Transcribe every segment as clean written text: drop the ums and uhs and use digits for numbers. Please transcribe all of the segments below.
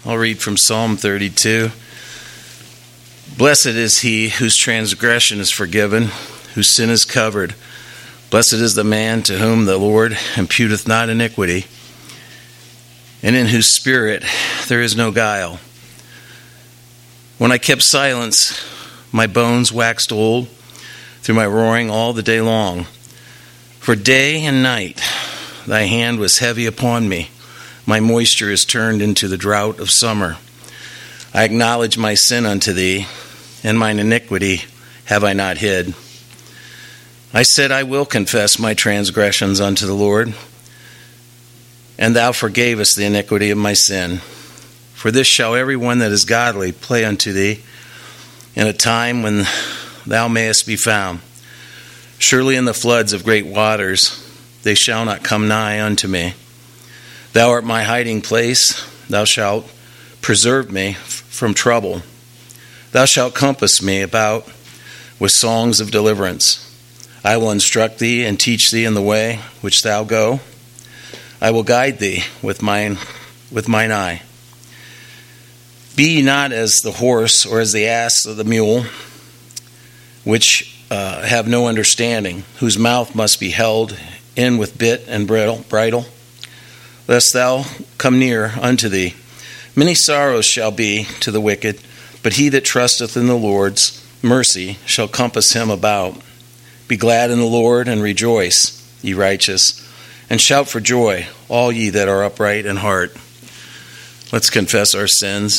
I'll read from Psalm 32. Blessed is he whose transgression is forgiven, whose sin is covered. Blessed is the man to whom the Lord imputeth not iniquity, and in whose spirit there is no guile. When I kept silence, my bones waxed old through my roaring all the day long. For day and night thy hand was heavy upon me. My moisture is turned into the drought of summer. I acknowledge my sin unto thee, and mine iniquity have I not hid. I said, I will confess my transgressions unto the Lord, and thou forgavest the iniquity of my sin. For this shall every one that is godly play unto thee in a time when thou mayest be found. Surely in the floods of great waters they shall not come nigh unto me. Thou art my hiding place. Thou shalt preserve me from trouble. Thou shalt compass me about with songs of deliverance. I will instruct thee and teach thee in the way which thou go. I will guide thee with mine eye. Be ye not as the horse or as the ass or the mule, which have no understanding, whose mouth must be held in with bit and bridle, lest thou come near unto thee. Many sorrows shall be to the wicked, but he that trusteth in the Lord's mercy shall compass him about. Be glad in the Lord and rejoice, ye righteous, and shout for joy, all ye that are upright in heart. Let's confess our sins.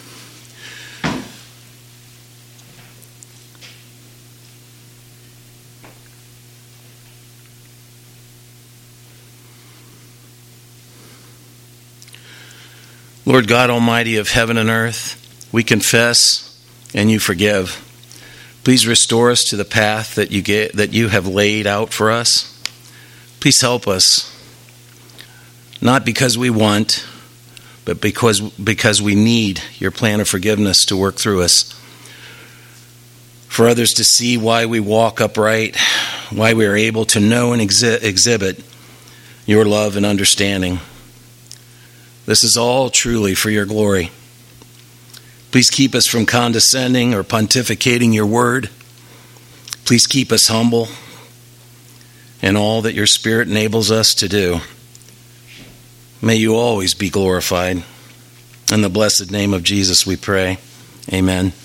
Lord God Almighty of heaven and earth, we confess and you forgive. Please restore us to the path that you have laid out for us. Please help us, not because we want, but because we need your plan of forgiveness to work through us. For others to see why we walk upright, why we are able to know and exhibit your love and understanding. This is all truly for your glory. Please keep us from condescending or pontificating your word. Please keep us humble in all that your Spirit enables us to do. May you always be glorified. In the blessed name of Jesus we pray. Amen.